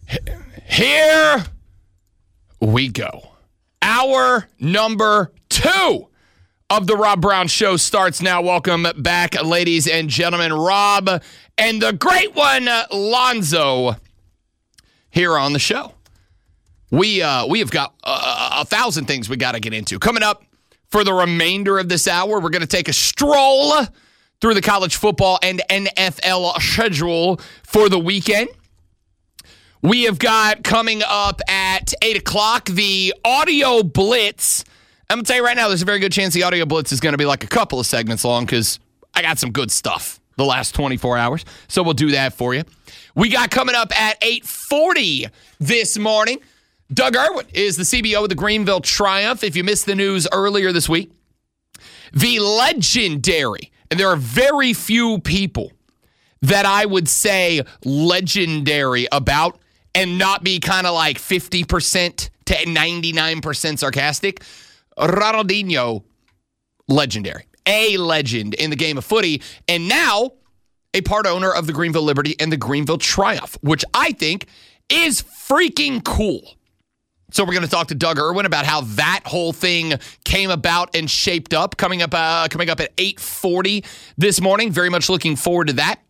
Here we go. Hour number 2 of the Rob Brown Show starts now. Welcome back, ladies and gentlemen. Rob and the great one, Lonzo, here on the show. We have got 1,000 things we got to get into. Coming up for the remainder of this hour, we're going to take a stroll through the college football and NFL schedule for the weekend. We have got coming up at 8 o'clock the Audio Blitz. I'm going to tell you right now, there's a very good chance the Audio Blitz is going to be like a couple of segments long because I got some good stuff the last 24 hours. So we'll do that for you. We got coming up at 8:40 this morning. Doug Irwin is the CBO of the Greenville Triumph. If you missed the news earlier this week, the legendary, and there are very few people that I would say legendary about and not be kind of like 50% to 99% sarcastic. Ronaldinho, legendary. A legend in the game of footy. And now a part owner of the Greenville Liberty and the Greenville Triumph, which I think is freaking cool. So we're going to talk to Doug Irwin about how that whole thing came about and shaped up. Coming up at 8:40 this morning. Very much looking forward to that.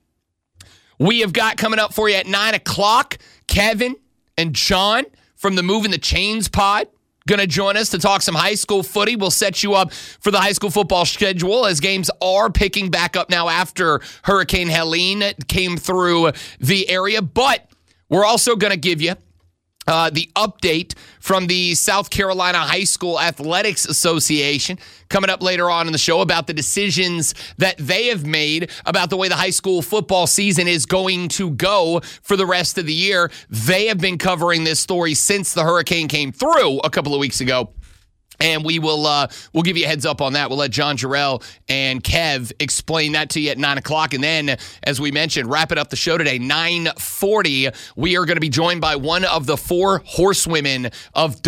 We have got coming up for you at 9 o'clock, Kevin and John from the Moving the Chains pod going to join us to talk some high school footy. We'll set you up for the high school football schedule as games are picking back up now after Hurricane Helene came through the area. But we're also going to give you the update from the South Carolina High School Athletics Association coming up later on in the show about the decisions that they have made about the way the high school football season is going to go for the rest of the year. They have been covering this story since the hurricane came through a couple of weeks ago. And we'll give you a heads up on that. We'll let John Jarrell and Kev explain that to you at 9 o'clock. And then, as we mentioned, wrapping up the show today, 9:40, we are going to be joined by one of the 4 horsewomen of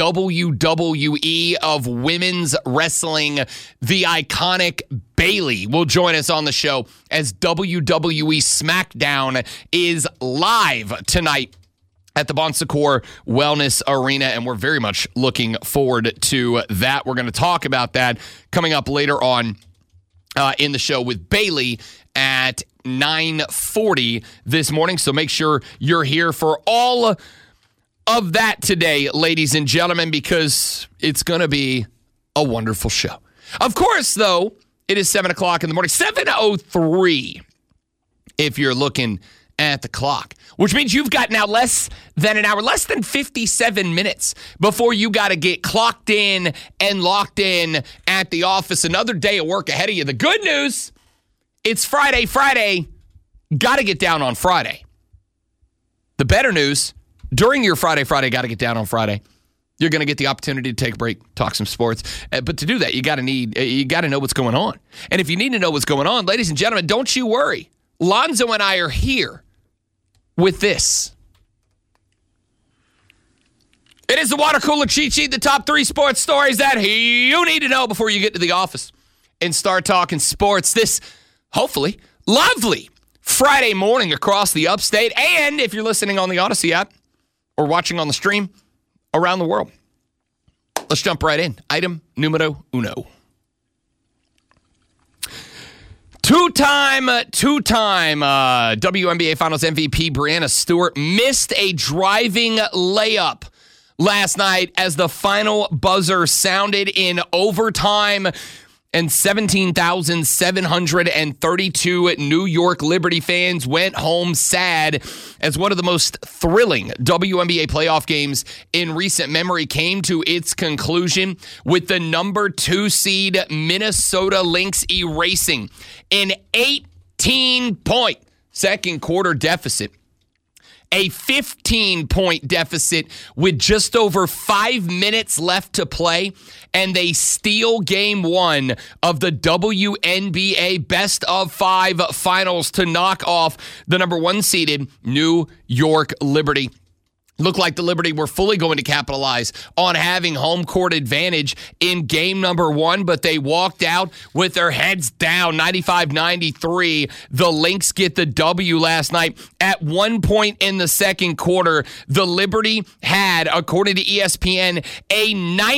WWE, of women's wrestling, the iconic Bayley will join us on the show as WWE SmackDown is live tonight at the Bon Secours Wellness Arena, and we're very much looking forward to that. We're going to talk about that coming up later on in the show with Bayley at 9:40 this morning, so make sure you're here for all of that today, ladies and gentlemen, because it's going to be a wonderful show. Of course, though, it is 7 o'clock in the morning, 7:03 if you're looking at the clock, which means you've got now less than an hour, less than 57 minutes before you got to get clocked in and locked in at the office. Another day of work ahead of you. The good news, it's Friday. Got to get down on Friday. The better news, during your Friday, got to get down on Friday. You're going to get the opportunity to take a break, talk some sports. But to do that, you got to know what's going on. And if you need to know what's going on, ladies and gentlemen, don't you worry. Lonzo and I are here with this. It is the water cooler cheat sheet, the top 3 sports stories that you need to know before you get to the office and start talking sports this, hopefully, lovely Friday morning across the upstate. And if you're listening on the Odyssey app or watching on the stream around the world. Let's jump right in. Item numero uno. Two-time WNBA Finals MVP Breanna Stewart missed a driving layup last night as the final buzzer sounded in overtime, and 17,732 New York Liberty fans went home sad as one of the most thrilling WNBA playoff games in recent memory came to its conclusion with the number 2 seed Minnesota Lynx erasing an 18-point second quarter deficit. A 15-point deficit with just over 5 minutes left to play, and they steal game 1 of the WNBA Best of 5 finals to knock off the number 1 seeded New York Liberty. Looked like the Liberty were fully going to capitalize on having home court advantage in game number 1, but they walked out with their heads down, 95-93. The Lynx get the W last night. At one point in the second quarter, the Liberty had, according to ESPN, a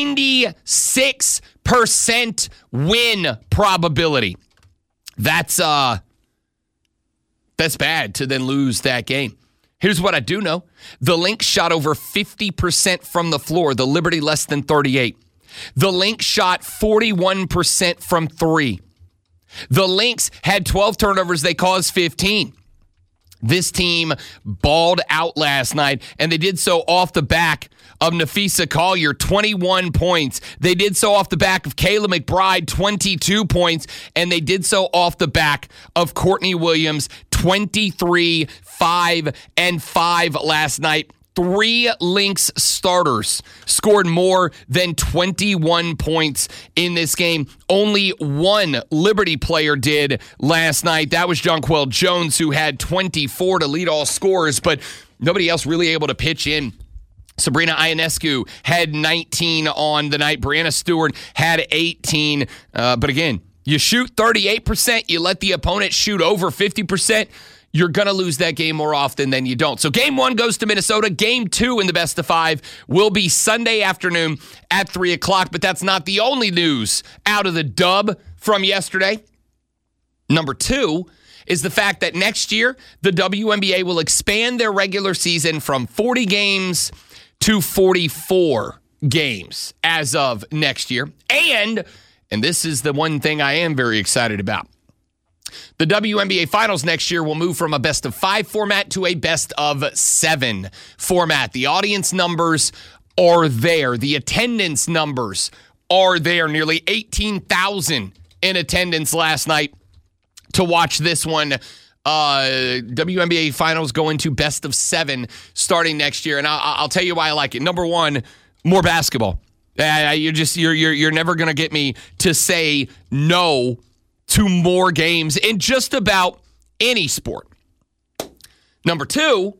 96% win probability. That's bad to then lose that game. Here's what I do know. The Lynx shot over 50% from the floor. The Liberty less than 38. The Lynx shot 41% from 3. The Lynx had 12 turnovers. They caused 15. This team balled out last night, and they did so off the back of Napheesa Collier, 21 points. They did so off the back of Kayla McBride, 22 points, and they did so off the back of Courtney Williams, 23, 5, and 5 last night. 3 Lynx starters scored more than 21 points in this game. Only one Liberty player did last night. That was Jonquel Jones, who had 24 to lead all scorers, but nobody else really able to pitch in. Sabrina Ionescu had 19 on the night. Brianna Stewart had 18. But again, you shoot 38%, you let the opponent shoot over 50%, you're going to lose that game more often than you don't. So game 1 goes to Minnesota. Game 2 in the best of 5 will be Sunday afternoon at 3 o'clock. But that's not the only news out of the dub from yesterday. Number 2 is the fact that next year, the WNBA will expand their regular season from 40 games to 44 games as of next year. And this is the one thing I am very excited about, the WNBA Finals next year will move from a best of 5 format to a best of 7 format. The audience numbers are there. The attendance numbers are there. Nearly 18,000 in attendance last night to watch this one. WNBA Finals go into best of 7 starting next year. And I'll tell you why I like it. Number 1, more basketball. You're never going to get me to say no to more games in just about any sport. Number 2,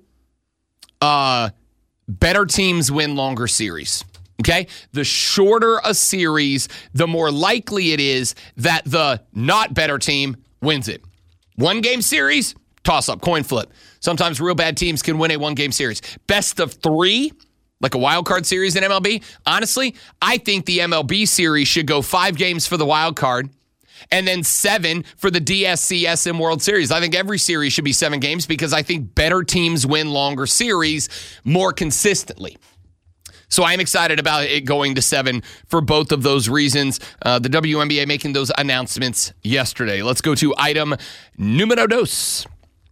better teams win longer series. Okay? The shorter a series, the more likely it is that the not better team wins it. 1-game series, toss up, coin flip. Sometimes real bad teams can win a 1-game series. Best of 3, like a wild card series in MLB. Honestly, I think the MLB series should go 5 games for the wild card and then 7 for the DSCSM World Series. I think every series should be 7 games because I think better teams win longer series more consistently. So I'm excited about it going to 7 for both of those reasons. The WNBA making those announcements yesterday. Let's go to item numero 2.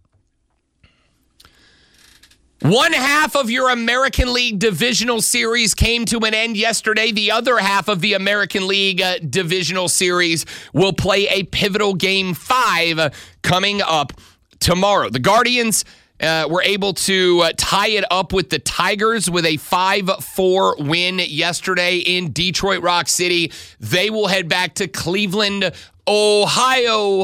One half of your American League divisional series came to an end yesterday. The other half of the American League divisional series will play a pivotal game 5 coming up tomorrow. The Guardians were able to tie it up with the Tigers with a 5-4 win yesterday in Detroit Rock City. They will head back to Cleveland, Ohio,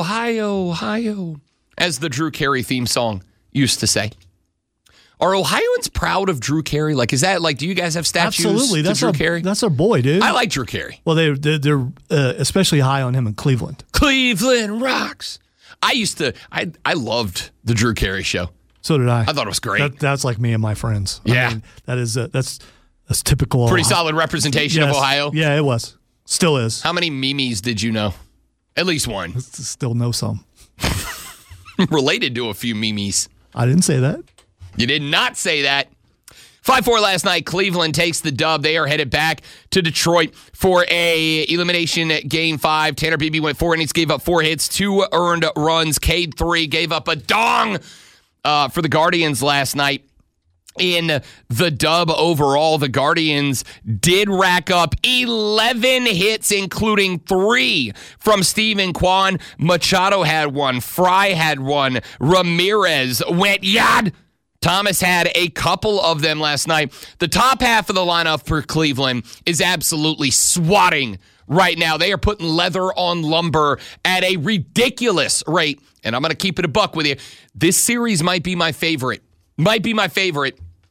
as the Drew Carey theme song used to say. Are Ohioans proud of Drew Carey? Like, is that like? Do you guys have statues? Absolutely, to Drew Carey? That's our boy, dude. I like Drew Carey. Well, they're especially high on him in Cleveland. Cleveland rocks. I loved the Drew Carey show. So did I. I thought it was great. That's like me and my friends. Yeah, I mean, that's typical. Pretty solid representation of Ohio. Yeah, it was. Still is. How many Mimis did you know? At least one. Still know some. Related to a few Mimis. I didn't say that. You did not say that. 5-4 last night. Cleveland takes the dub. They are headed back to Detroit for a elimination game 5. Tanner Beebe went 4 innings, gave up 4 hits, 2 earned runs. Cade 3, gave up a dong for the Guardians last night. In the dub overall, the Guardians did rack up 11 hits, including 3 from Steven Kwan. Machado had 1. Fry had 1. Ramirez went yard. Thomas had a couple of them last night. The top half of the lineup for Cleveland is absolutely swatting right now. They are putting leather on lumber at a ridiculous rate. And I'm going to keep it a buck with you. This series might be my favorite.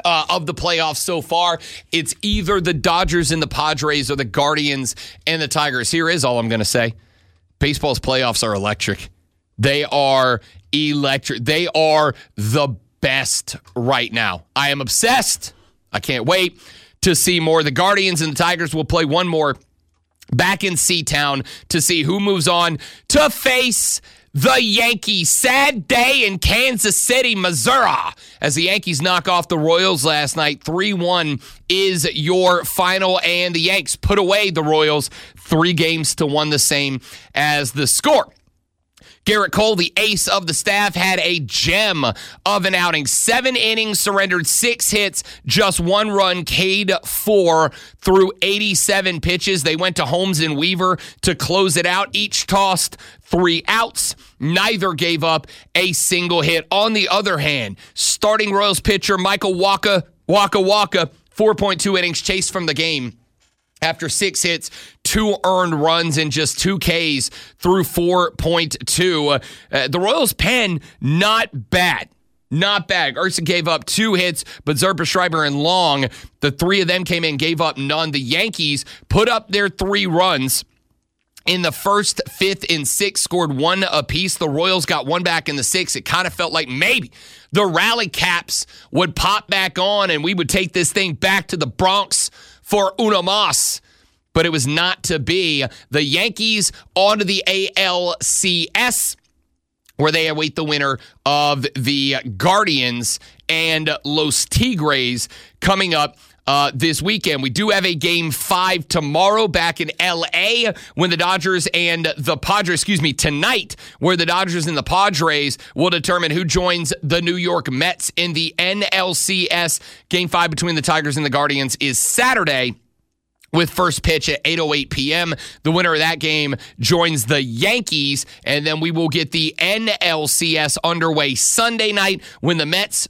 of the playoffs so far. It's either the Dodgers and the Padres or the Guardians and the Tigers. Here is all I'm going to say. Baseball's playoffs are electric. They are electric. They are the best right now. I am obsessed. I can't wait to see more. The Guardians and the Tigers will play one more back in C-Town to see who moves on to face the Yankees. Sad day in Kansas City, Missouri, as the Yankees knock off the Royals last night. 3-1 is your final, and the Yanks put away the Royals 3-1, the same as the score. Garrett Cole, the ace of the staff, had a gem of an outing. 7 innings, surrendered 6 hits, just 1 run, K'd 4 through 87 pitches. They went to Holmes and Weaver to close it out. Each tossed 3 outs. Neither gave up a single hit. On the other hand, starting Royals pitcher Michael Waka, 4.2 innings chased from the game. After 6 hits, 2 earned runs, and just 2 Ks through 4.2. The Royals' pen, not bad. Not bad. Ursa gave up 2 hits, but Zerpa, Schreiber, and Long, the 3 of them came in, gave up none. The Yankees put up their 3 runs. In the first, 5th, and 6th, scored 1 apiece. The Royals got 1 back in the 6th. It kind of felt like maybe the rally caps would pop back on and we would take this thing back to the Bronx for uno mas, but it was not to be. The Yankees on to the ALCS, where they await the winner of the Guardians and Los Tigres coming up this weekend. We do have a Game 5 tomorrow back in L.A. when the Dodgers and the Padres, tonight, where the Dodgers and the Padres will determine who joins the New York Mets in the NLCS. Game 5 between the Tigers and the Guardians is Saturday, with first pitch at 8:08 p.m. The winner of that game joins the Yankees, and then we will get the NLCS underway Sunday night when the Mets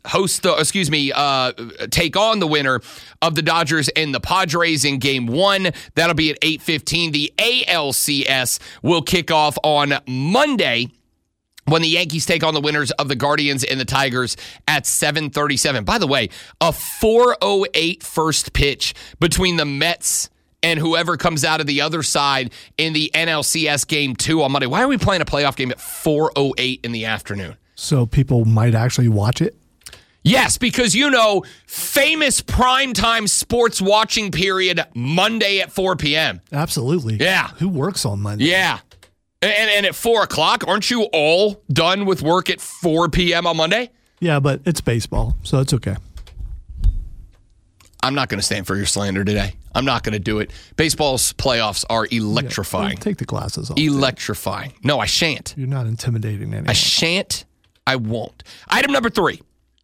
take on the winner of the Dodgers and the Padres in Game 1. That'll be at 8:15. The ALCS will kick off on Monday, when the Yankees take on the winners of the Guardians and the Tigers at 7:37. By the way, a 4:08 first pitch between the Mets and whoever comes out of the other side in the NLCS Game 2 on Monday. Why are we playing a playoff game at 4:08 in the afternoon? So people might actually watch it? Yes, because, famous primetime sports watching period Monday at 4 p.m. Absolutely. Yeah. Who works on Monday? Yeah. And at 4 o'clock, aren't you all done with work at 4 p.m. on Monday? Yeah, but it's baseball, so it's okay. I'm not going to stand for your slander today. I'm not going to do it. Baseball's playoffs are electrifying. Yeah, take the glasses off. Electrifying. No, I shan't. You're not intimidating anyone. I shan't. I won't. Item number 3.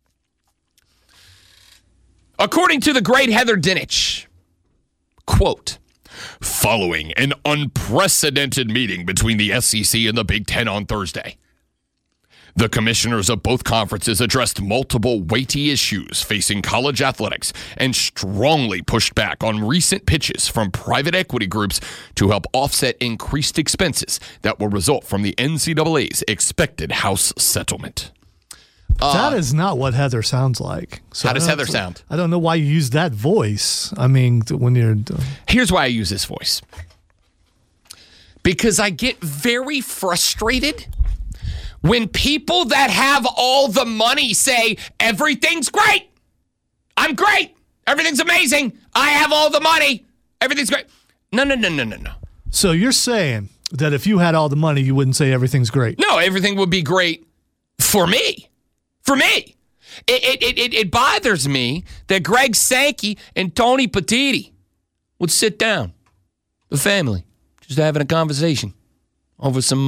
According to the great Heather Dinich, quote, following an unprecedented meeting between the SEC and the Big Ten on Thursday, the commissioners of both conferences addressed multiple weighty issues facing college athletics and strongly pushed back on recent pitches from private equity groups to help offset increased expenses that will result from the NCAA's expected House settlement. That is not what Heather sounds like. So how does Heather sound? I don't know why you use that voice. I mean, when you're... Here's why I use this voice. Because I get very frustrated when people that have all the money say, everything's great. I'm great. Everything's amazing. I have all the money. Everything's great. No. So you're saying that if you had all the money, you wouldn't say everything's great? No, everything would be great for me. For me. It bothers me that Greg Sankey and Tony Petitti would sit down, the family, just having a conversation over some,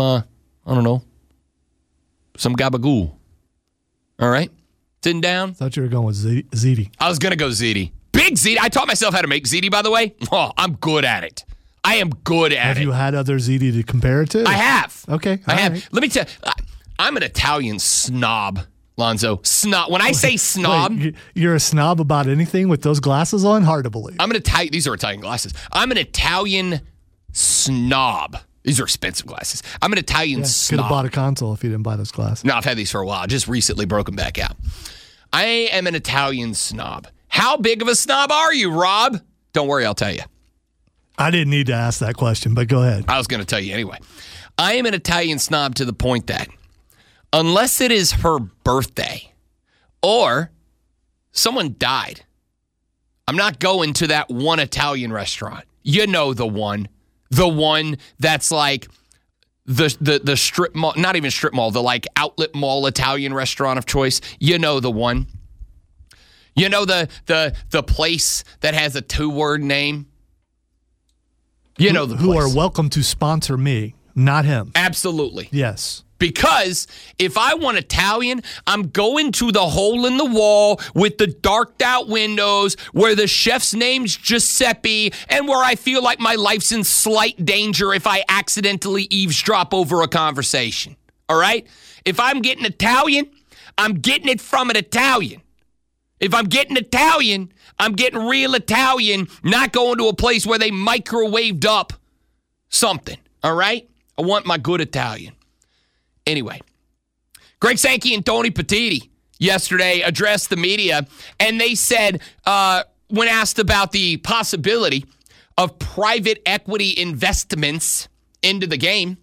some gabagool. All right? Sitting down. Thought you were going with ziti. I was going to go ziti. Big ziti. I taught myself how to make ziti, by the way. Oh, I'm good at it. I am good at it. Have you had other ziti to compare it to? I have. Okay. I have. Right. Let me tell you, I'm an Italian snob, Lonzo. Snob. When I say snob. Wait, you're a snob about anything with those glasses on? Hard to believe. I'm an Italian. These are Italian glasses. I'm an Italian snob. These are expensive glasses. I'm an Italian snob. Could have bought a console if you didn't buy those glasses. No, I've had these for a while. I just recently broke them back out. I am an Italian snob. How big of a snob are you, Rob? Don't worry, I'll tell you. I didn't need to ask that question, but go ahead. I was going to tell you anyway. I am an Italian snob to the point that unless it is her birthday or someone died, I'm not going to that one Italian restaurant. You know the one that's like the strip mall, not even strip mall, the like outlet mall Italian restaurant of choice. You know the one. You know the place that has a 2-word name. You know the place. Who are welcome to sponsor me, not him. Absolutely. Yes. Because if I want Italian, I'm going to the hole in the wall with the darked out windows where the chef's name's Giuseppe and where I feel like my life's in slight danger if I accidentally eavesdrop over a conversation. All right? If I'm getting Italian, I'm getting it from an Italian. If I'm getting Italian, I'm getting real Italian, not going to a place where they microwaved up something. All right? I want my good Italian. Anyway, Greg Sankey and Tony Petitti yesterday addressed the media, and they said, when asked about the possibility of private equity investments into the game,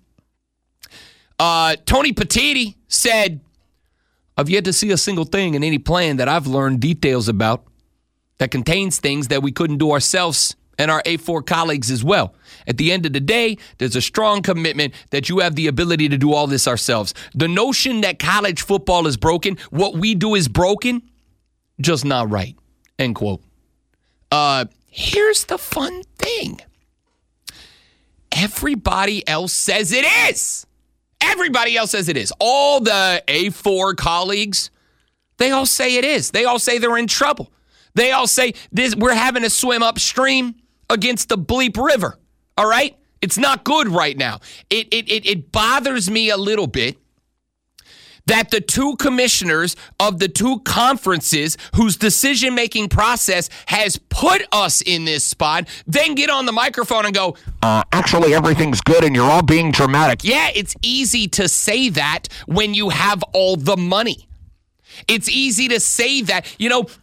Tony Petitti said, I've yet to see a single thing in any plan that I've learned details about that contains things that we couldn't do ourselves and our A4 colleagues as well. At the end of the day, there's a strong commitment that you have the ability to do all this ourselves. The notion that college football is broken, what we do is broken, just not right. End quote. Here's the fun thing. Everybody else says it is. Everybody else says it is. All the A4 colleagues, they all say it is. They all say they're in trouble. They all say this. We're having to swim upstream against the bleep river. All right? It's not good right now. It bothers me a little bit that the two commissioners of the two conferences whose decision-making process has put us in this spot then get on the microphone and go, actually, everything's good and you're all being dramatic. Yeah, it's easy to say that when you have all the money. It's easy to say that. You know,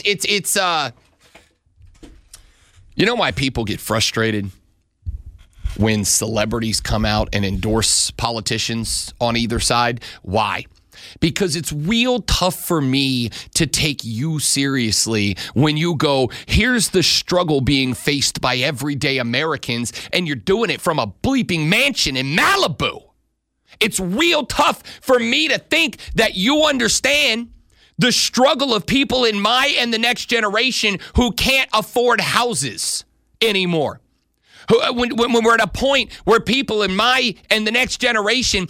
you know why people get frustrated when celebrities come out and endorse politicians on either side? Why? Because it's real tough for me to take you seriously when you go, here's the struggle being faced by everyday Americans, and you're doing it from a bleeping mansion in Malibu. It's real tough for me to think that you understand the struggle of people in my and the next generation who can't afford houses anymore. When we're at a point where people in my and the next generation,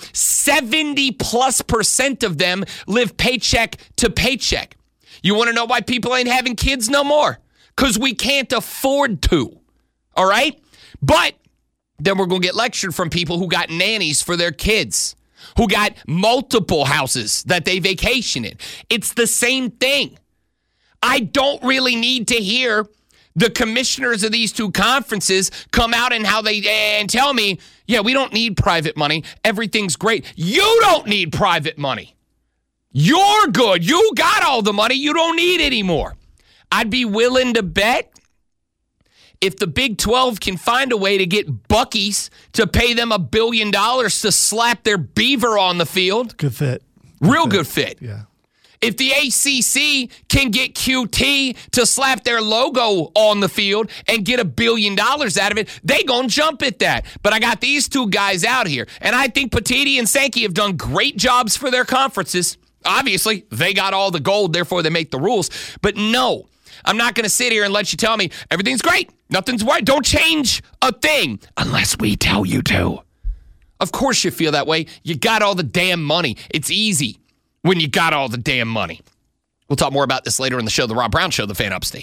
70+% of them live paycheck to paycheck. You want to know why people ain't having kids no more? Because we can't afford to. All right? But then we're going to get lectured from people who got nannies for their kids, who got multiple houses that they vacation in. It's the same thing. I don't really need to hear the commissioners of these two conferences come out and tell me, yeah, we don't need private money. Everything's great. You don't need private money. You're good. You got all the money. You don't need any more. I'd be willing to bet if the Big 12 can find a way to get Buc-ee's to pay them $1 billion to slap their beaver on the field. Good fit. Real good fit. Yeah. If the ACC can get QT to slap their logo on the field and get $1 billion out of it, they gonna jump at that. But I got these two guys out here, and I think Petitti and Sankey have done great jobs for their conferences. Obviously, they got all the gold, therefore they make the rules. But no, I'm not going to sit here and let you tell me everything's great, nothing's right. Don't change a thing unless we tell you to. Of course you feel that way. You got all the damn money. It's easy when you got all the damn money. We'll talk more about this later in the show, The Rob Brown Show, the Fan Upstate.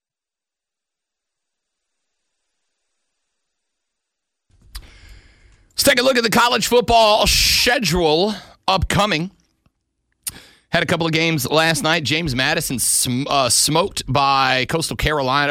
Let's take a look at the college football schedule upcoming. Had a couple of games last night. James Madison smoked Coastal Carolina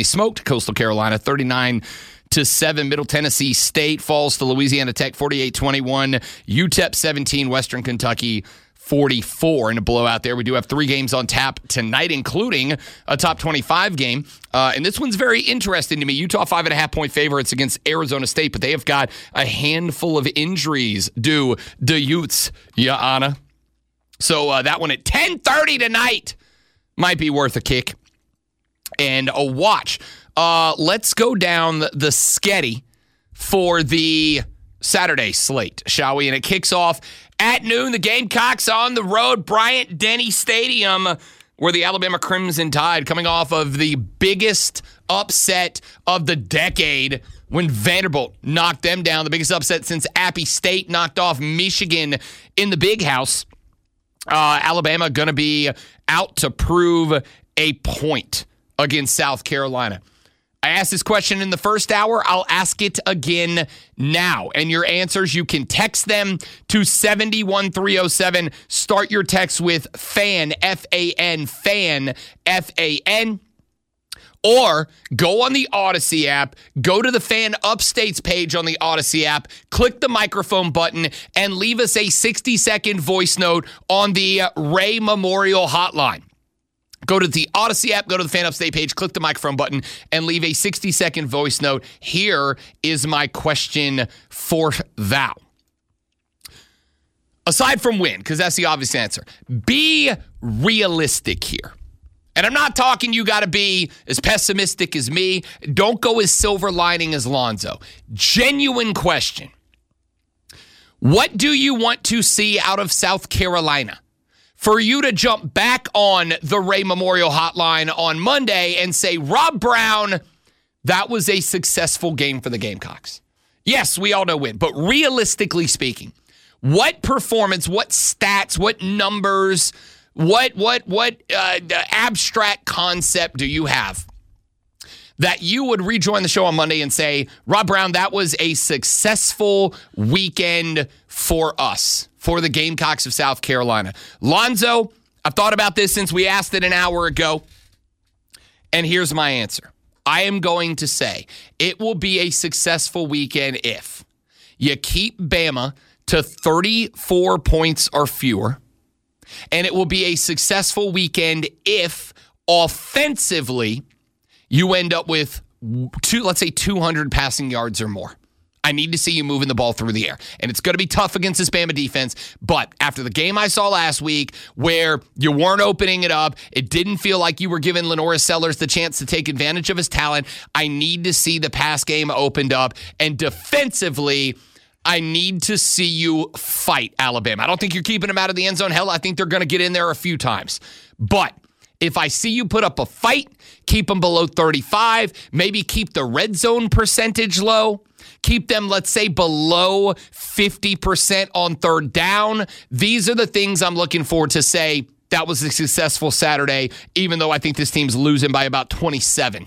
39-7. Middle Tennessee State falls to Louisiana Tech 48-21. UTEP 17, Western Kentucky 44 in a blowout there. We do have 3 games on tap tonight, including a top 25 game. And this one's very interesting to me. Utah 5.5-point favorites against Arizona State, but they have got a handful of injuries due to Utes, Anna. So that one at 10:30 tonight might be worth a kick and a watch. Let's go down the sketty for the Saturday slate, shall we? And it kicks off at noon. The Gamecocks on the road, Bryant-Denny Stadium, where the Alabama Crimson Tide, coming off of the biggest upset of the decade when Vanderbilt knocked them down, the biggest upset since Appy State knocked off Michigan in the Big House. Alabama going to be out to prove a point against South Carolina. I asked this question in the first hour. I'll ask it again now. And your answers, you can text them to 71307. Start your text with FAN, F-A-N, FAN, F-A-N. Or go on the Odyssey app, go to the Fan Upstates page on the Odyssey app, click the microphone button, and leave us a 60-second voice note on the Ray Memorial Hotline. Go to the Odyssey app, go to the Fan Upstate page, click the microphone button, and leave a 60-second voice note. Here is my question for thou. Aside from win, because that's the obvious answer, be realistic here. And I'm not talking you got to be as pessimistic as me. Don't go as silver lining as Lonzo. Genuine question. What do you want to see out of South Carolina for you to jump back on the Ray Memorial Hotline on Monday and say, Rob Brown, that was a successful game for the Gamecocks? Yes, we all know win, but realistically what performance, what stats, what numbers, what abstract concept do you have that you would rejoin the show on Monday and say, Rob Brown, that was a successful weekend for us, for the Gamecocks of South Carolina? Lonzo, I've thought about this since we asked it an hour ago, and here's my answer. I am going to say it will be a successful weekend if you keep Bama to 34 points or fewer. And it will be a successful weekend if offensively you end up with let's say 200 passing yards or more. I need to see you moving the ball through the air. And it's going to be tough against this Bama defense. But after the game I saw last week where you weren't opening it up, it didn't feel like you were giving Lenora Sellers the chance to take advantage of his talent. I need to see the pass game opened up. And defensively, I need to see you fight Alabama. I don't think you're keeping them out of the end zone. Hell, I think they're going to get in there a few times. But if I see you put up a fight, keep them below 35, maybe keep the red zone percentage low, keep them, let's say, below 50% on third down. These are the things I'm looking for to say that was a successful Saturday, even though I think this team's losing by about 27.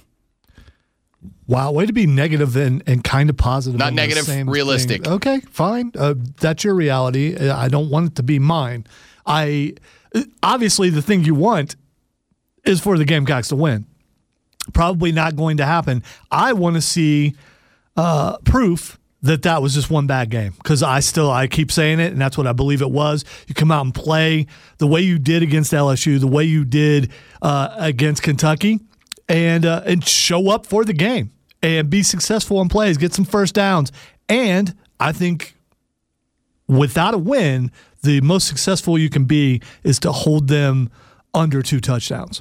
Wow, way to be negative and kind of positive. Not negative, realistic. Thing. Okay, fine. That's your reality. I don't want it to be mine. Obviously, the thing you want is for the Gamecocks to win. Probably not going to happen. I want to see proof that was just one bad game, because I keep saying it, and that's what I believe it was. You come out and play the way you did against LSU, the way you did against Kentucky, and show up for the game and be successful in plays, get some first downs. And I think without a win, the most successful you can be is to hold them under 2 touchdowns.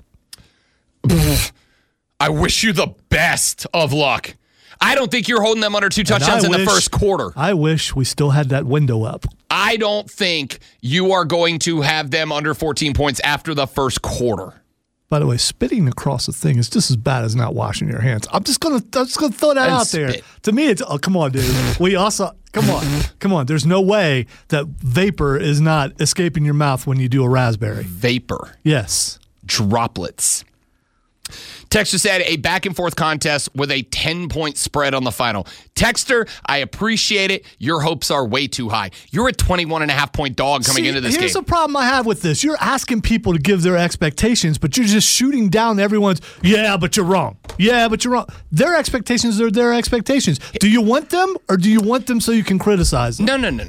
I wish you the best of luck. I don't think you're holding them under 2 touchdowns in the first quarter. I wish we still had that window up. I don't think you are going to have them under 14 points after the first quarter. By the way, spitting across the thing is just as bad as not washing your hands. I'm just gonna throw that out there. To me, it's come on, dude. We also come on. There's no way that vapor is not escaping your mouth when you do a raspberry. Vapor. Yes. Droplets. Texter said a back-and-forth contest with a 10-point spread on the final. Texter, I appreciate it. Your hopes are way too high. You're a 21.5-point dog coming into this game. Here's the problem I have with this. You're asking people to give their expectations, but you're just shooting down everyone's, yeah, but you're wrong. Yeah, but you're wrong. Their expectations are their expectations. Do you want them, or do you want them so you can criticize them? No.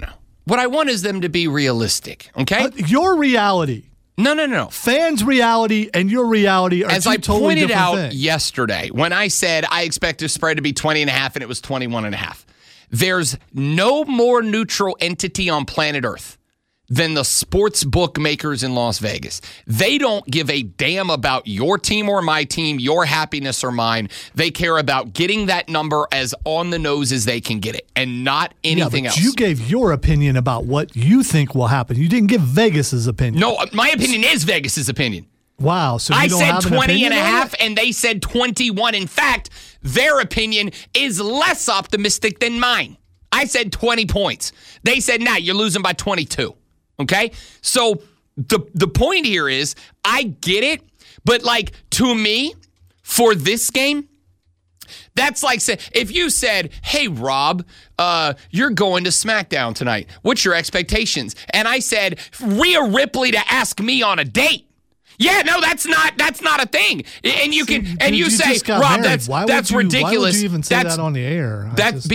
What I want is them to be realistic, okay? Your reality. No. Fans' reality and your reality are As two I totally pointed different out things. yesterday, when I said I expect the spread to be 20.5 and it was 21.5, there's no more neutral entity on planet Earth than the sports bookmakers in Las Vegas. They don't give a damn about your team or my team, your happiness or mine. They care about getting that number as on the nose as they can get it and not anything else. You gave your opinion about what you think will happen. You didn't give Vegas's opinion. No, my opinion is Vegas's opinion. Wow. So you I don't said have an 20 and a opinion on half, it? and they said 21. In fact, their opinion is less optimistic than mine. I said 20 points. They said, nah, you're losing by 22. Okay? So the point here is, I get it, but like, to me, for this game, that's like, if you said, hey, Rob, you're going to SmackDown tonight. What's your expectations? And I said, Rhea Ripley to ask me on a date. Yeah, no, that's not a thing. And you can, and you say, Rob, that's ridiculous. Why would you even say that on the air? It's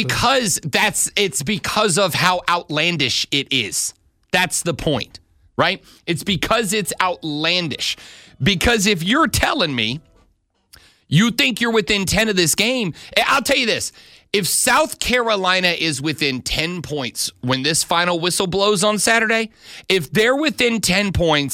because of how outlandish it is. That's the point, right? It's because it's outlandish. Because if you're telling me you think you're within 10 of this game, I'll tell you this. If South Carolina is within 10 points when this final whistle blows on Saturday, if they're within 10 points,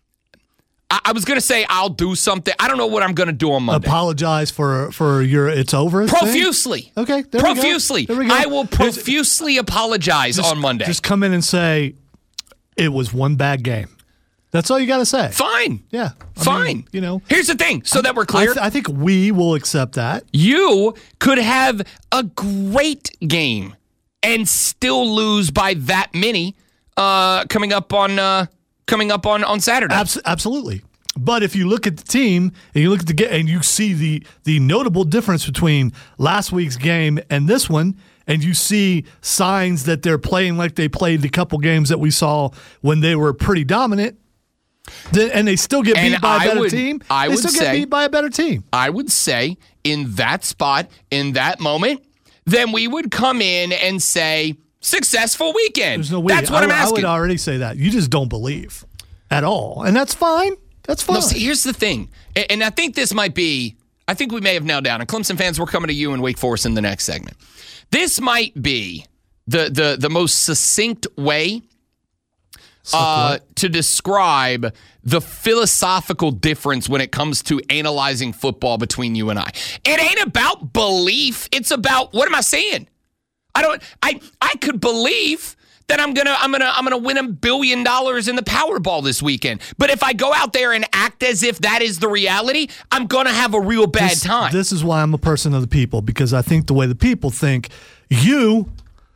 I was going to say I'll do something. I don't know what I'm going to do on Monday. Apologize for your it's over profusely. Thing? Okay, there profusely. We go. I will profusely apologize on Monday. Just come in and say it was one bad game. That's all you got to say. Fine. Yeah. Fine. I mean, here's the thing, so that we're clear. I think we will accept that. You could have a great game and still lose by that many coming up on Saturday. Absolutely. But if you look at the team and you look at and you see the notable difference between last week's game and this one, and you see signs that they're playing like they played the couple games that we saw when they were pretty dominant, and they still get beat by a better team. They still get beat by a better team. I would say in that spot, in that moment, then we would come in and say, successful weekend. There's no way. That's what I'm asking. I would already say that. You just don't believe at all. And that's fine. That's fine. No, see, here's the thing. And I think this might be, I think we may have nailed down. And Clemson fans, we're coming to you in Wake Forest in the next segment. This might be the most succinct way to describe the philosophical difference when it comes to analyzing football between you and I. It ain't about belief. It's about, what am I saying? I could believe that I'm gonna win $1 billion in the Powerball this weekend. But if I go out there and act as if that is the reality, I'm gonna have a real bad time. This is why I'm a person of the people, because I think the way the people think, you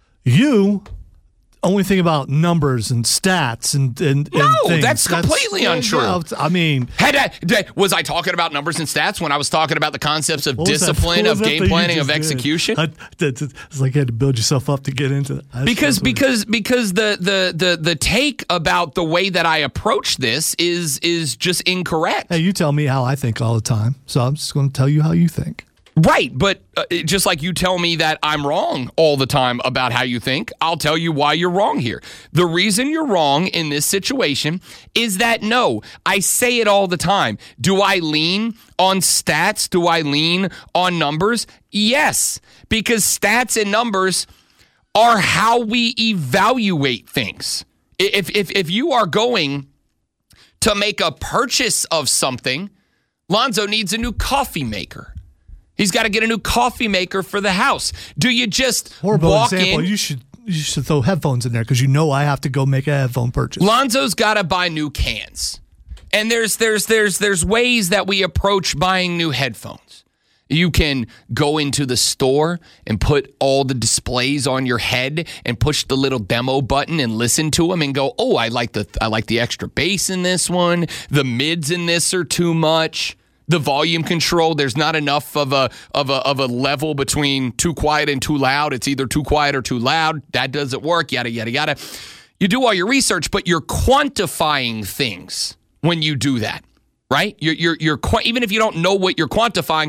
only think about numbers and stats and no, things. That's completely untrue. I mean, was I talking about numbers and stats when I was talking about the concepts of discipline, of game planning, of execution? It's like you had to build yourself up to get into that. Because the take about the way that I approach this is just incorrect. Hey, you tell me how I think all the time, so I'm just going to tell you how you think. Right, but just like you tell me that I'm wrong all the time about how you think, I'll tell you why you're wrong here. The reason you're wrong in this situation is that, no, I say it all the time. Do I lean on stats? Do I lean on numbers? Yes, because stats and numbers are how we evaluate things. If you are going to make a purchase of something, Lonzo needs a new coffee maker. He's got to get a new coffee maker for the house. Do you just walk in? You should throw headphones in there because I have to go make a headphone purchase. Lonzo's got to buy new cans. And there's ways that we approach buying new headphones. You can go into the store and put all the displays on your head and push the little demo button and listen to them and go, "Oh, I like the extra bass in this one. The mids in this are too much. The volume control, there's not enough of a level between too quiet and too loud. It's either too quiet or too loud. That doesn't work, yada, yada, yada." You do all your research, but you're quantifying things when you do that, right? You're even if you don't know what you're quantifying,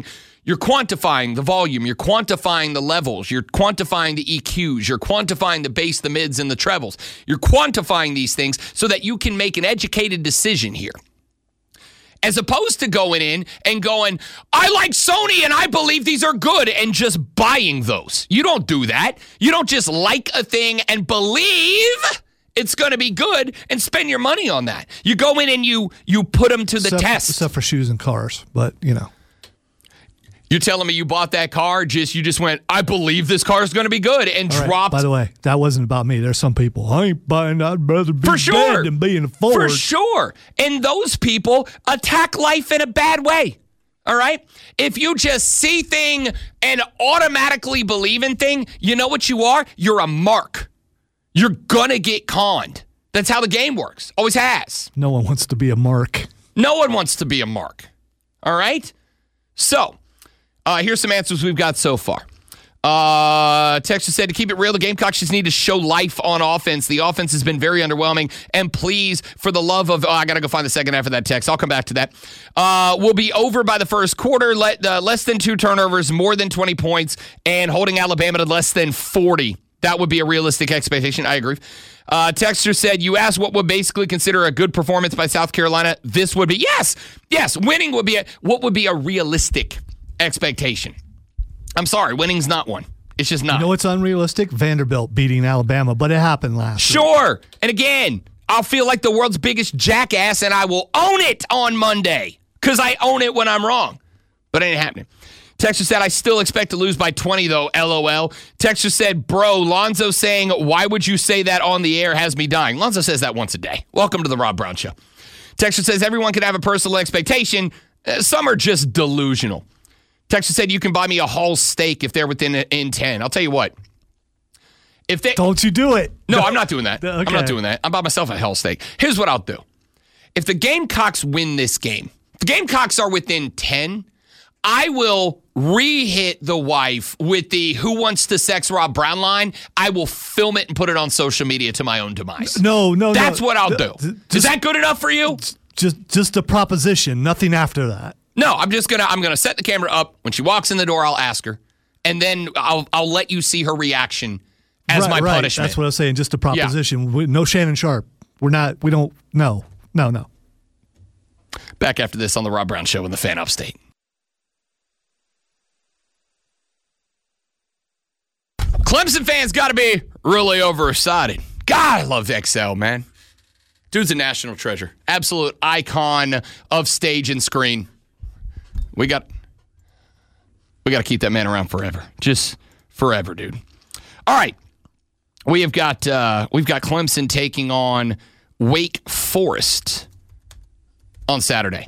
You're quantifying the volume. You're quantifying the levels. You're quantifying the EQs. You're quantifying the bass, the mids, and the trebles. You're quantifying these things so that you can make an educated decision here. As opposed to going in and going, I like Sony and I believe these are good, and just buying those. You don't do that. You don't just like a thing and believe it's going to be good and spend your money on that. You go in and you put them to the test. Except for shoes and cars, but you know. You're telling me you bought that car, you just went, I believe this car is going to be good, and dropped. Right. By the way, that wasn't about me. There's some people, I ain't buying that. I'd rather be dead than being a Ford. For sure. And those people attack life in a bad way. All right? If you just see thing and automatically believe in thing, you know what you are? You're a mark. You're going to get conned. That's how the game works. Always has. No one wants to be a mark. No one wants to be a mark. All right? So, here's some answers we've got so far. Texas said, to keep it real, the Gamecocks just need to show life on offense. The offense has been very underwhelming. And please, for the love of... I got to go find the second half of that text. I'll come back to that. We'll be over by the first quarter. Less than 2 turnovers, more than 20 points, and holding Alabama to less than 40. That would be a realistic expectation. I agree. Texter said, you asked what would basically consider a good performance by South Carolina. This would be... Yes, winning would be... What would be a realistic expectation? I'm sorry, winning's not one. It's just not. You know what's unrealistic? Vanderbilt beating Alabama, but it happened last week. Sure. And again, I'll feel like the world's biggest jackass, and I will own it on Monday because I own it when I'm wrong. But it ain't happening. Texas said, I still expect to lose by 20, though, LOL. Texas said, bro, Lonzo saying, why would you say that on the air has me dying. Lonzo says that once a day. Welcome to the Rob Brown Show. Texas says, everyone can have a personal expectation. Some are just delusional. Texas said, you can buy me a Hall steak if they're within 10. I'll tell you what. If they Don't you do it. No, I'm not doing that. Okay. I'm not doing that. I'm by myself a Hall steak. Here's what I'll do. If the Gamecocks win this game, if the Gamecocks are within 10, I will re-hit the wife with the Who Wants to Sex Rob Brown line. I will film it and put it on social media to my own demise. No. That's what I'll do. Is that good enough for you? Just a proposition, nothing after that. No, I'm gonna set the camera up. When she walks in the door, I'll ask her, and then I'll let you see her reaction as my punishment. That's what I was saying. Just a proposition. Yeah. No Shannon Sharp. We don't. No. Back after this on the Rob Brown Show in the Fan Upstate. Clemson fans got to be really overexcited. God, I love XL, man. Dude's a national treasure. Absolute icon of stage and screen. We got to keep that man around forever. Just forever, dude. All right. We've got Clemson taking on Wake Forest on Saturday.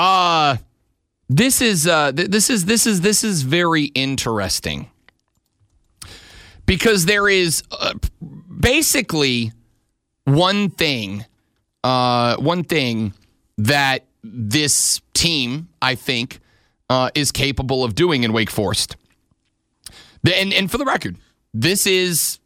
This is very interesting because there is basically one thing that this team, I think, is capable of doing in Wake Forest. And for the record, this is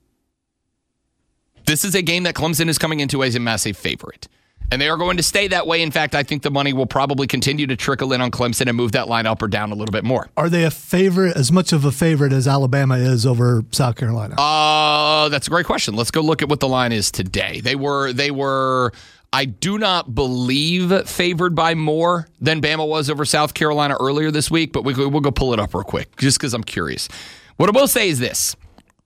a game that Clemson is coming into as a massive favorite. And they are going to stay that way. In fact, I think the money will probably continue to trickle in on Clemson and move that line up or down a little bit more. Are they a favorite, as much of a favorite as Alabama is over South Carolina? That's a great question. Let's go look at what the line is today. They were I do not believe favored by more than Bama was over South Carolina earlier this week, but we'll go pull it up real quick just because I'm curious. What I will say is this.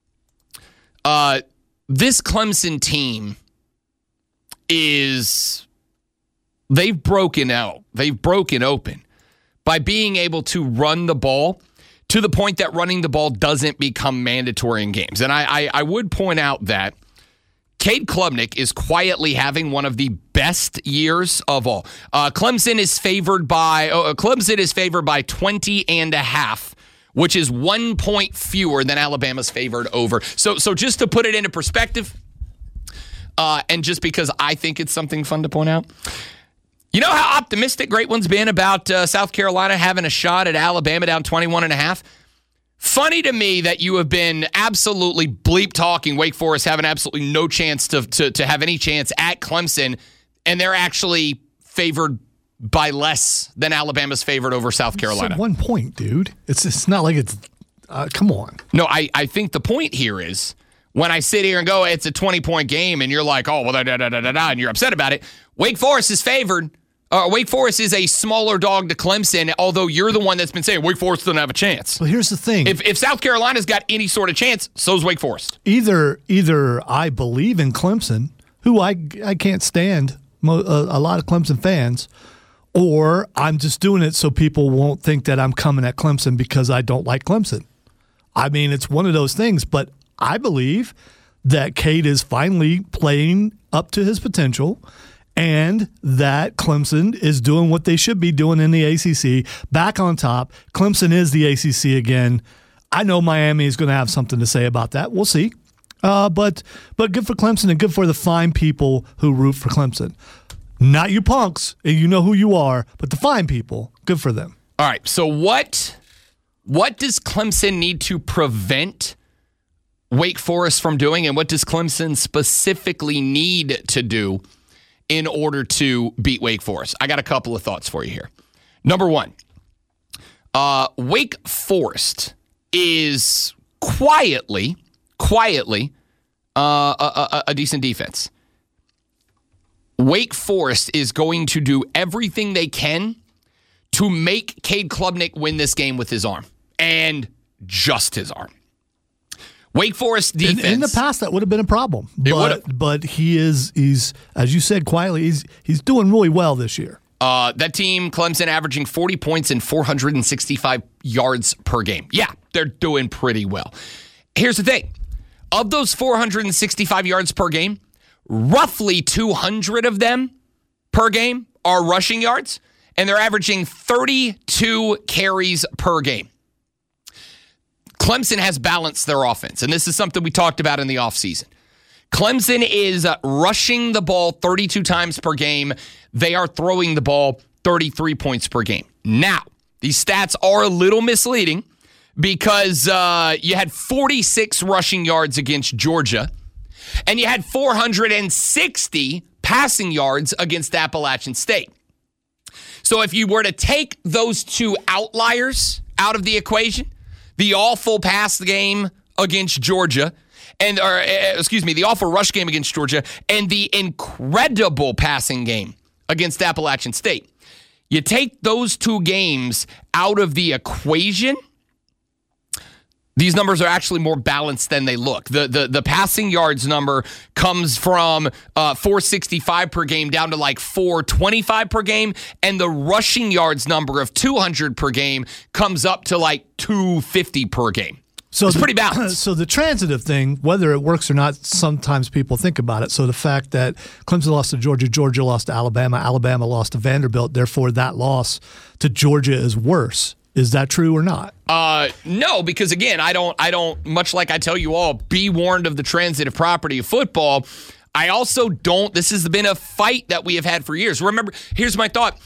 This Clemson team they've broken out. They've broken open by being able to run the ball to the point that running the ball doesn't become mandatory in games. And I would point out that Cade Klubnik is quietly having one of the best years of all. Clemson is favored by 20.5, which is 1 point fewer than Alabama's favored over. So just to put it into perspective, and just because I think it's something fun to point out, you know how optimistic Great One's been about South Carolina having a shot at Alabama down 21.5? Funny to me that you have been absolutely bleep talking Wake Forest having absolutely no chance to have any chance at Clemson, and they're actually favored by less than Alabama's favored over South Carolina. So 1 point, dude. It's not like it's come on. No, I think the point here is when I sit here and go, it's a 20-point game, and you're like, oh, well, and you're upset about it. Wake Forest is favored. Wake Forest is a smaller dog to Clemson, although you're the one that's been saying Wake Forest doesn't have a chance. Well, here's the thing. If South Carolina's got any sort of chance, so's Wake Forest. Either I believe in Clemson, who I can't stand a lot of Clemson fans, or I'm just doing it so people won't think that I'm coming at Clemson because I don't like Clemson. I mean, it's one of those things, but I believe that Cade is finally playing up to his potential and that Clemson is doing what they should be doing in the ACC, back on top. Clemson is the ACC again. I know Miami is going to have something to say about that. We'll see. But good for Clemson and good for the fine people who root for Clemson. Not you punks, and you know who you are, but the fine people, good for them. All right, so what does Clemson need to prevent Wake Forest from doing, and what does Clemson specifically need to do in order to beat Wake Forest? I got a couple of thoughts for you here. Number one, Wake Forest is quietly a decent defense. Wake Forest is going to do everything they can to make Cade Klubnik win this game with his arm, and just his arm. Wake Forest defense. In the past, that would have been a problem. But he's as you said, quietly, he's doing really well this year. That team, Clemson, averaging 40 points and 465 yards per game. Yeah, they're doing pretty well. Here's the thing. Of those 465 yards per game, roughly 200 of them per game are rushing yards, and they're averaging 32 carries per game. Clemson has balanced their offense, and this is something we talked about in the offseason. Clemson is rushing the ball 32 times per game. They are throwing the ball 33 points per game. Now, these stats are a little misleading because you had 46 rushing yards against Georgia, and you had 460 passing yards against Appalachian State. So if you were to take those two outliers out of the equation, the awful pass game against Georgia, the awful rush game against Georgia, and the incredible passing game against Appalachian State. You take those two games out of the equation, these numbers are actually more balanced than they look. The passing yards number comes from 465 per game down to like 425 per game, and the rushing yards number of 200 per game comes up to like 250 per game. So it's pretty balanced. So the transitive thing, whether it works or not, sometimes people think about it. So the fact that Clemson lost to Georgia, Georgia lost to Alabama, Alabama lost to Vanderbilt, therefore that loss to Georgia is worse. Is that true or not? No, because again, I don't, much like I tell you all, be warned of the transitive property of football. I also don't, this has been a fight that we have had for years. Remember, here's my thought.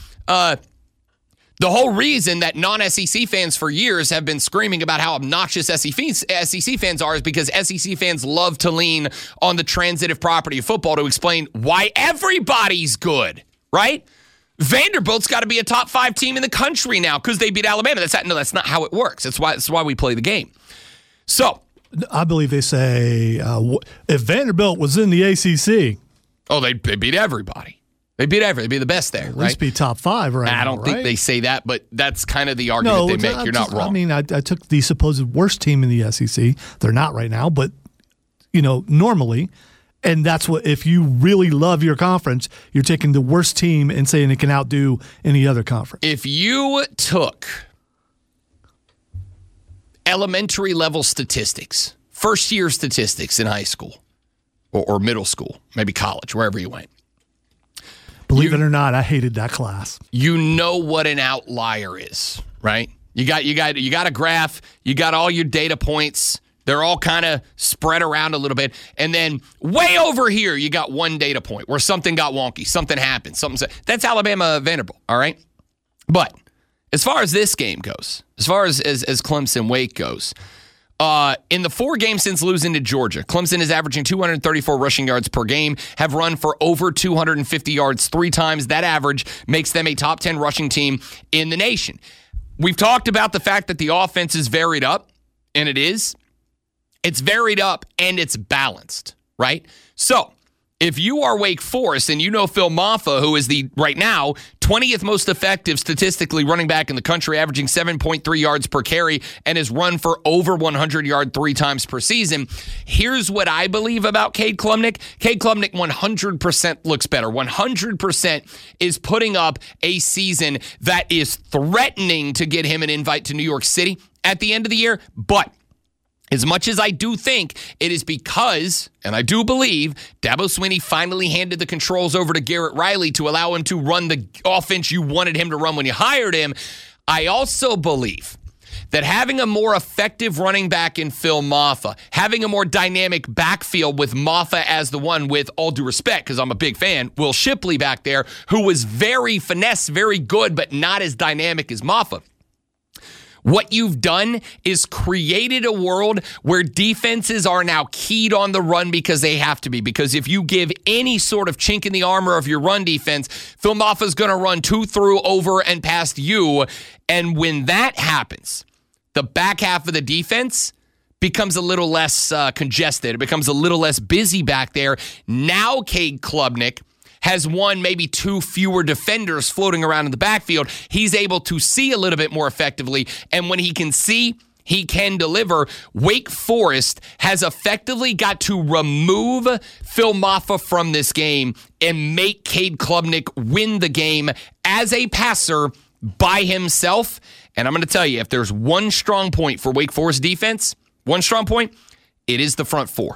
The whole reason that non-SEC fans for years have been screaming about how obnoxious SEC fans are is because SEC fans love to lean on the transitive property of football to explain why everybody's good, right? Vanderbilt's got to be a top 5 team in the country now because they beat Alabama. That's not how it works. That's why we play the game. So I believe they say if Vanderbilt was in the ACC, they beat everybody. They'd be the best there, at least be top 5 right now. I don't think they say that, but that's kind of the argument they make. You're not wrong. I mean, I took the supposed worst team in the SEC. They're not right now, but normally. And that's what, if you really love your conference, you're taking the worst team and saying it can outdo any other conference. If you took elementary level statistics, first year statistics in high school or middle school, maybe college, wherever you went. Believe it or not, I hated that class. You know what an outlier is, right? You got a graph, you got all your data points. They're all kind of spread around a little bit. And then way over here, you got one data point where something got wonky, something happened, that's Alabama Vanderbilt, all right? But as far as this game goes, as far as Clemson Wake goes, In the 4 games since losing to Georgia, Clemson is averaging 234 rushing yards per game, have run for over 250 yards 3 times. That average makes them a top 10 rushing team in the nation. We've talked about the fact that the offense is varied up, and it is. It's varied up, and it's balanced, right? So, if you are Wake Forest and you know Phil Maffa, who is the, right now, 20th most effective statistically running back in the country, averaging 7.3 yards per carry and has run for over 100 yards 3 times per season, here's what I believe about Cade Klubnik. Cade Klubnik 100% looks better. 100% is putting up a season that is threatening to get him an invite to New York City at the end of the year, but as much as I do think it is because, and I do believe, Dabo Swinney finally handed the controls over to Garrett Riley to allow him to run the offense you wanted him to run when you hired him, I also believe that having a more effective running back in Phil Maffa, having a more dynamic backfield with Maffa as the one, with all due respect, because I'm a big fan, Will Shipley back there, who was very finesse, very good, but not as dynamic as Maffa. What you've done is created a world where defenses are now keyed on the run because they have to be. Because if you give any sort of chink in the armor of your run defense, Phil Maffa's going to run 2 through, over, and past you. And when that happens, the back half of the defense becomes a little less congested. It becomes a little less busy back there. Now Cade Klubnik has 1, maybe 2 fewer defenders floating around in the backfield. He's able to see a little bit more effectively. And when he can see, he can deliver. Wake Forest has effectively got to remove Phil Maffa from this game and make Cade Klubnik win the game as a passer by himself. And I'm going to tell you, if there's one strong point for Wake Forest defense, one strong point, it is the front 4.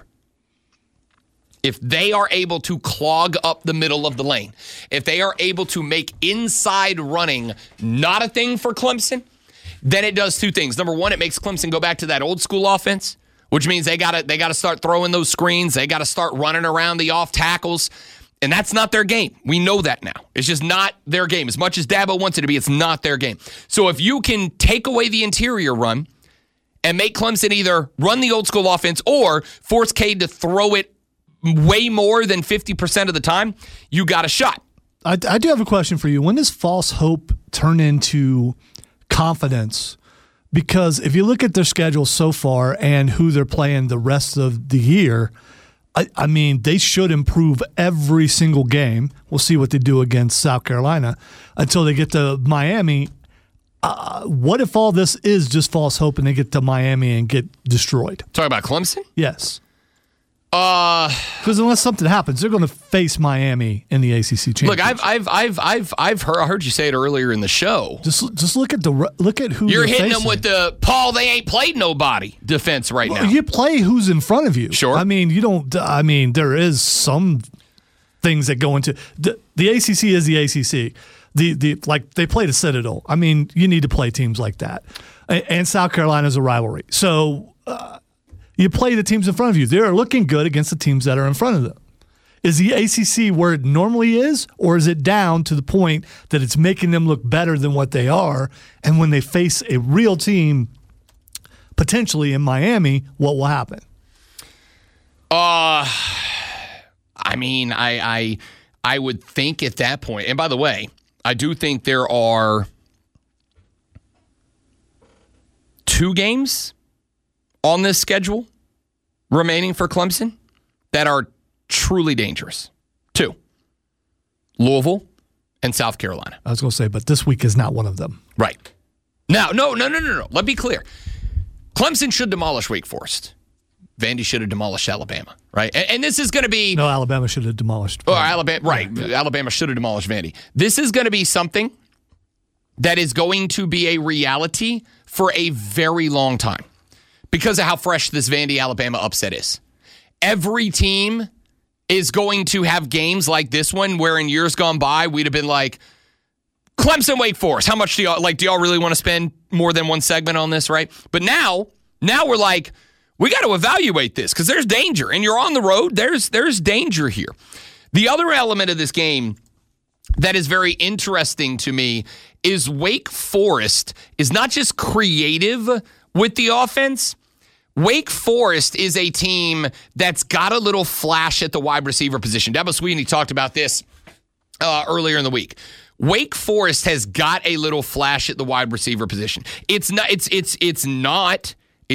If they are able to clog up the middle of the lane, if they are able to make inside running not a thing for Clemson, then it does 2 things. Number 1, it makes Clemson go back to that old school offense, which means they got to start throwing those screens. They got to start running around the off tackles. And that's not their game. We know that now. It's just not their game. As much as Dabo wants it to be, it's not their game. So if you can take away the interior run and make Clemson either run the old school offense or force Cade to throw it way more than 50% of the time, you got a shot. I do have a question for you. When does false hope turn into confidence? Because if you look at their schedule so far and who they're playing the rest of the year, I mean, they should improve every single game. We'll see what they do against South Carolina until they get to Miami. What if all this is just false hope and they get to Miami and get destroyed? Talking about Clemson? Yes. Because unless something happens, they're going to face Miami in the ACC championship. Look, I've heard you say it earlier in the show. Just look at who you're hitting facing. them with the Paul. They ain't played nobody defense right now. You play who's in front of you. Sure. I mean, you don't. I mean, there is some things that go into the ACC is the ACC. Like they play the Citadel. I mean, you need to play teams like that, and South Carolina's a rivalry. So. You play the teams in front of you. They're looking good against the teams that are in front of them. Is the ACC where it normally is, or is it down to the point that it's making them look better than what they are? And when they face a real team, potentially in Miami, what will happen? I mean, I would think at that point, and by the way, I do think there are 2 games on this schedule remaining for Clemson that are truly dangerous. 2. Louisville and South Carolina. I was going to say, but this week is not one of them. Right. Now, no. Let's be clear. Clemson should demolish Wake Forest. Vandy should have demolished Alabama, right? And this is going to be... No, Alabama should have demolished. Alabama, right. Yeah. Alabama should have demolished Vandy. This is going to be something that is going to be a reality for a very long time, because of how fresh this Vandy, Alabama upset is. Every team is going to have games like this one where in years gone by, we'd have been like, Clemson, Wake Forest, how much do y'all really want to spend more than one segment on this, right? But now we're like, we got to evaluate this because there's danger, and you're on the road. There's danger here. The other element of this game that is very interesting to me is Wake Forest is not just creative with the offense. Wake Forest is a team that's got a little flash at the wide receiver position. Dabo Swinney talked about this earlier in the week. Wake Forest has got a little flash at the wide receiver position. It's not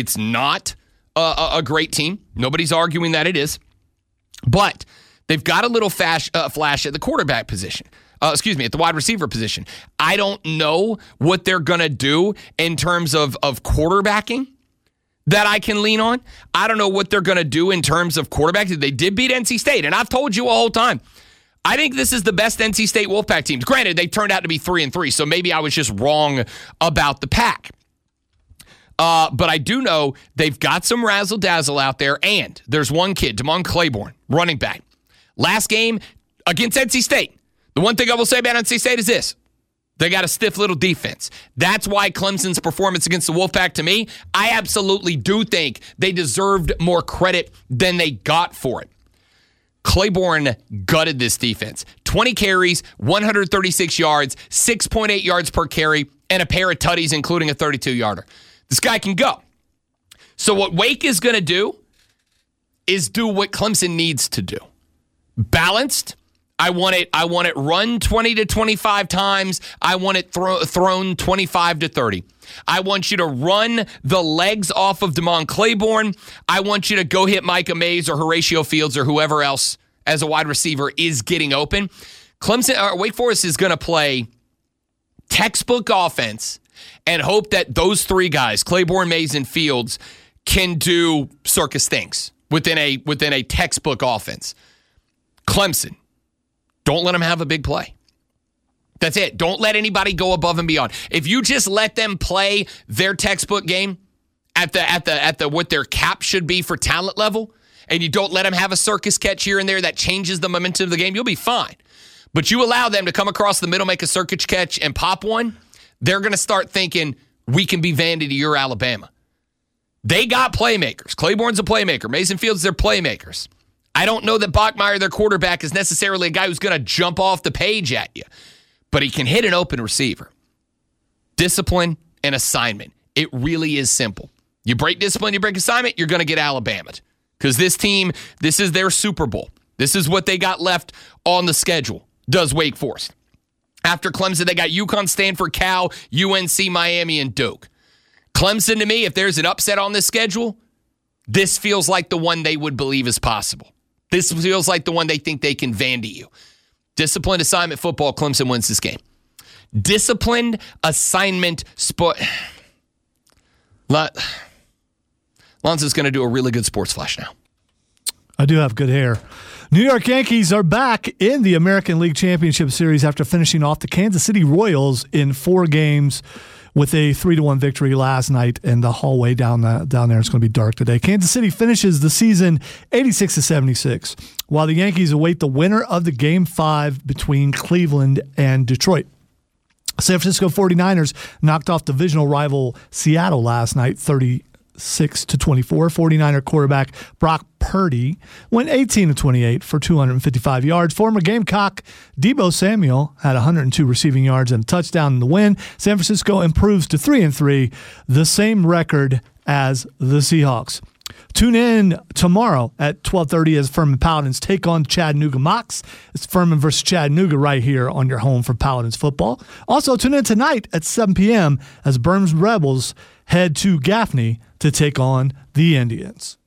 a great team. Nobody's arguing that it is. But they've got a little flash at the quarterback position. At the wide receiver position. I don't know what they're going to do in terms of quarterbacking that I can lean on. I don't know what they're going to do in terms of quarterbacking. They did beat NC State, and I've told you a whole time, I think this is the best NC State Wolfpack team. Granted, they turned out to be 3-3, so maybe I was just wrong about the pack. But I do know they've got some razzle-dazzle out there, and there's one kid, Damon Claiborne, running back. Last game against NC State. The one thing I will say about NC State is this. They got a stiff little defense. That's why Clemson's performance against the Wolfpack, to me, I absolutely do think they deserved more credit than they got for it. Claiborne gutted this defense. 20 carries, 136 yards, 6.8 yards per carry, and a pair of tutties, including a 32-yarder. This guy can go. So what Wake is going to do is do what Clemson needs to do. Balanced. I want it run 20 to 25 times. I want it thrown 25 to 30. I want you to run the legs off of Damon Claiborne. I want you to go hit Micah Mays or Horatio Fields or whoever else as a wide receiver is getting open. Wake Forest is going to play textbook offense and hope that those three guys, Claiborne, Mays, and Fields, can do circus things within a textbook offense. Clemson, don't let them have a big play. That's it. Don't let anybody go above and beyond. If you just let them play their textbook game at the what their cap should be for talent level, and you don't let them have a circus catch here and there that changes the momentum of the game, you'll be fine. But you allow them to come across the middle, make a circus catch, and pop one, they're going to start thinking, we can be Vandy to your Alabama. They got playmakers. Claiborne's a playmaker. Mason Fields, they're playmakers. I don't know that Bachmeier, their quarterback, is necessarily a guy who's going to jump off the page at you, but he can hit an open receiver. Discipline and assignment. It really is simple. You break discipline, you break assignment, you're going to get Alabama. Because this team, this is their Super Bowl. This is what they got left on the schedule, does Wake Forest. After Clemson, they got UConn, Stanford, Cal, UNC, Miami, and Duke. Clemson, to me, if there's an upset on this schedule, this feels like the one they would believe is possible. This feels like the one they think they can Vandy you. Disciplined assignment football, Clemson wins this game. Disciplined assignment sport. Lonzo's going to do a really good sports flash now. I do have good hair. New York Yankees are back in the American League Championship Series after finishing off the Kansas City Royals in 4 games with a 3-1 victory last night. And the hallway down there is going to be dark today. Kansas City finishes the season 86-76, while the Yankees await the winner of the Game 5 between Cleveland and Detroit. San Francisco 49ers knocked off divisional rival Seattle last night, 36-24. 49er quarterback Brock Purdy went 18-28 for 255 yards. Former Gamecock Deebo Samuel had 102 receiving yards and a touchdown in the win. San Francisco improves to 3-3, the same record as the Seahawks. Tune in tomorrow at 12:30 as Furman Paladins take on Chattanooga Mocs. It's Furman versus Chattanooga right here on your home for Paladins football. Also, tune in tonight at 7 p.m. as Burns Rebels head to Gaffney to take on the Indians.